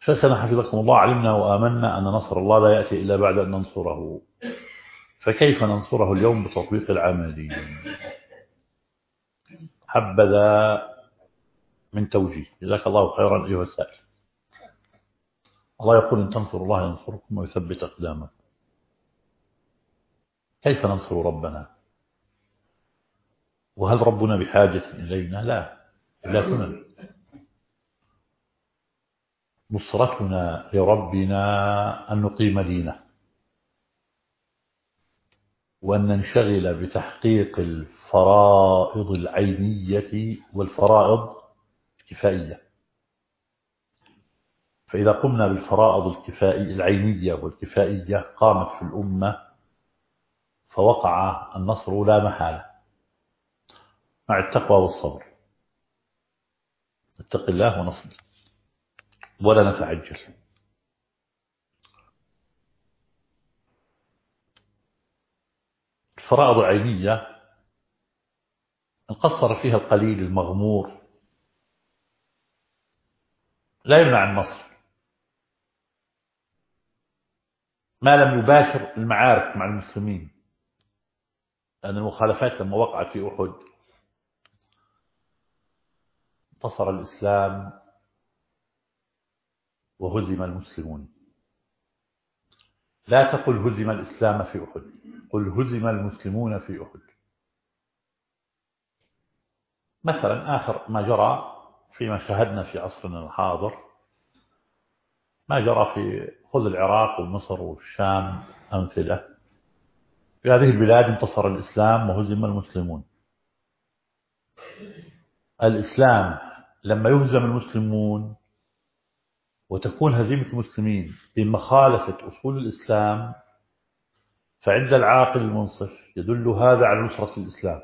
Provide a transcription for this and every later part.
شيخنا حفظكم الله، علمنا وآمنا أن نصر الله لا يأتي إلا بعد أن ننصره، فكيف ننصره اليوم بتطبيق العملي؟ حبذا من توجيه، جزاك الله خيرا أيها السائل. الله يقول إن تنصروا الله ينصركم ويثبت أقدامكم. كيف ننصر ربنا؟ وهل ربنا بحاجة إلينا؟ لا، إلا سنن. نصرتنا لربنا أن نقيم دينه، وأن ننشغل بتحقيق الفرائض العينية والفرائض الكفائية. فإذا قمنا بالفرائض العينية والكفائية قامت في الأمة، فوقع النصر لا محالة مع التقوى والصبر. اتق الله ونصبر ولا نتعجل. الفرائض العينية إن قصر فيها القليل المغمور لا يمنع النصر، ما لم يباشر المعارك مع المسلمين، لأن المخالفات لما وقعت في أحد انتصر الإسلام وهزم المسلمون. لا تقل هزم الإسلام في أحد، قل هزم المسلمون في أحد. مثلا آخر ما جرى فيما شاهدنا في عصرنا الحاضر، ما جرى في خذ العراق ومصر والشام أمثلة. في هذه البلاد انتصر الإسلام وهزم المسلمون. الإسلام لما يهزم المسلمون وتكون هزيمة المسلمين بمخالفة أصول الإسلام، فعند العاقل المنصف يدل هذا على نصرة الإسلام.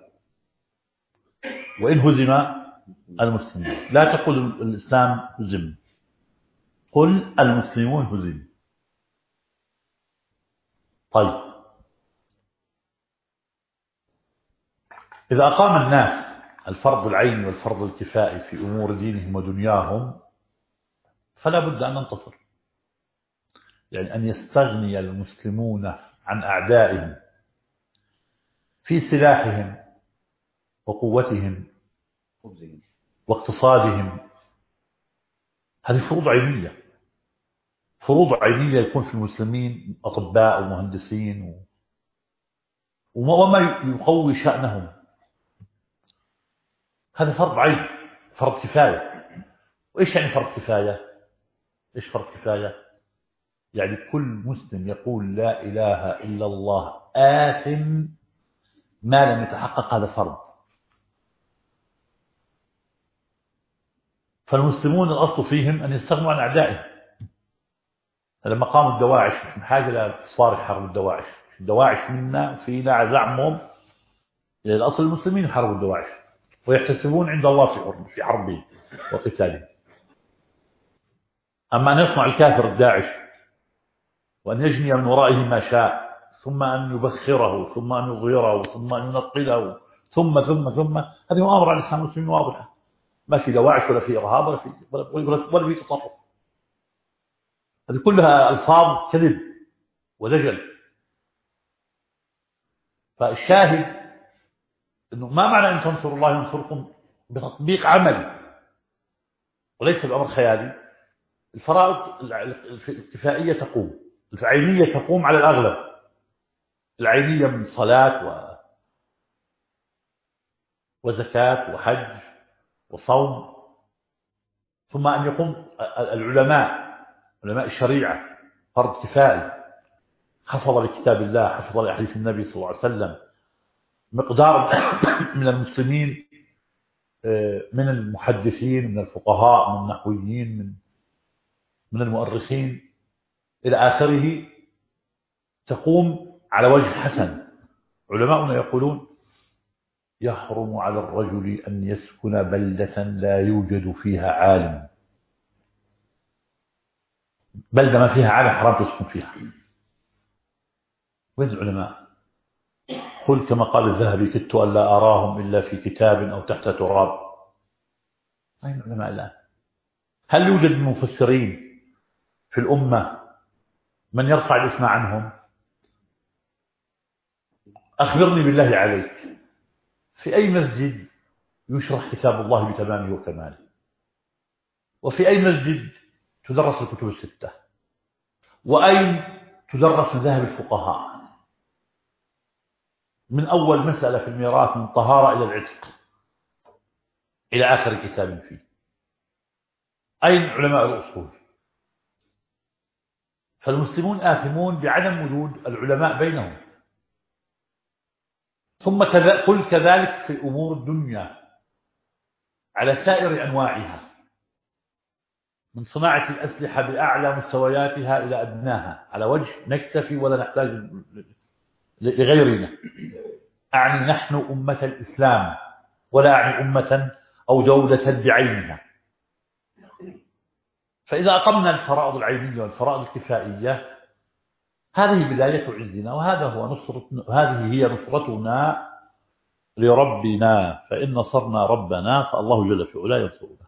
وإن هزم المسلمون لا تقل الإسلام هزم، قل المسلمون هزم. طيب، إذا أقام الناس الفرض العيني والفرض الكفائي في أمور دينهم ودنياهم فلا بد أن ننتصر. يعني أن يستغني المسلمون عن أعدائهم في سلاحهم وقوتهم واقتصادهم، هذه فروض عينية. فروض عينية يكون في المسلمين أطباء ومهندسين وما يقوي شأنهم، هذا فرض عين، فرض كفاية. وإيش يعني فرض كفاية؟ إيش فرض كفاية؟ يعني كل مسلم يقول لا إله إلا الله آثم ما لم يتحقق هذا فرض. فالمسلمون الأصل فيهم أن يستغنوا عن أعدائهم. لما قاموا الدواعش مش من حاجة لكفار حرب الدواعش. الدواعش منا فينا زعمهم، الأصل المسلمين يحاربوا الدواعش ويحتسبون عند الله في حربهم وقتالهم. أما أن يصنع الكافر الداعش وأن يجني من ورائه ما شاء، ثم أن يبخره، ثم أن يظهره، ثم أن ينقله، ثم هذه مؤامرة على الإسلام والمسلمين واضحة. ما في دواعش ولا في إرهاب ولا في تطرف. هذه كلها ألفاظ كذب ودجل. فالشاهد أنه ما معنى أن تنصروا الله ينصركم بتطبيق عملي وليس بأمر خيالي. الفرائض الكفائية تقوم، العينية تقوم على الأغلب. العينية من صلاة وزكاة وحج وصوم، ثم أن يقوم علماء الشريعة فرض كفائي، حفظ لكتاب الله، حفظ لأحاديث النبي صلى الله عليه وسلم. مقدار من المسلمين، من المحدثين، من الفقهاء، من النحويين، من المؤرخين إلى آخره، تقوم على وجه حسن. علماؤنا يقولون يحرم على الرجل أن يسكن بلدة لا يوجد فيها عالم. بلدة ما فيها عالم حرام تسكن فيها. وين العلماء؟ قل كما قال الذهبي كدت أن لا أراهم إلا في كتاب أو تحت تراب. أين العلماء الآن؟ هل يوجد مفسرين في الأمة من يرفع الإثم عنهم؟ أخبرني بالله عليك، في أي مسجد يشرح كتاب الله بتمامه وكماله؟ وفي أي مسجد تدرس الكتب الستة؟ وأين تدرس مذاهب الفقهاء من أول مسألة في الميراث من طهارة إلى العتق إلى آخر كتاب فيه؟ أين علماء الأصول؟ فالمسلمون آثمون بعدم وجود العلماء بينهم. ثم قل كذلك في أمور الدنيا على سائر أنواعها، من صناعة الأسلحة بأعلى مستوياتها إلى أدناها، على وجه نكتفي ولا نحتاج لغيرنا. أعني نحن أمة الإسلام، ولا أعني أمة أو دولة بعينها. فإذا أقمنا الفرائض العينية والفرائض الكفائية، هذه بداية عزنا، هذه هي نصرتنا لربنا. فإن نصرنا ربنا فالله جل في علاه ينصرنا.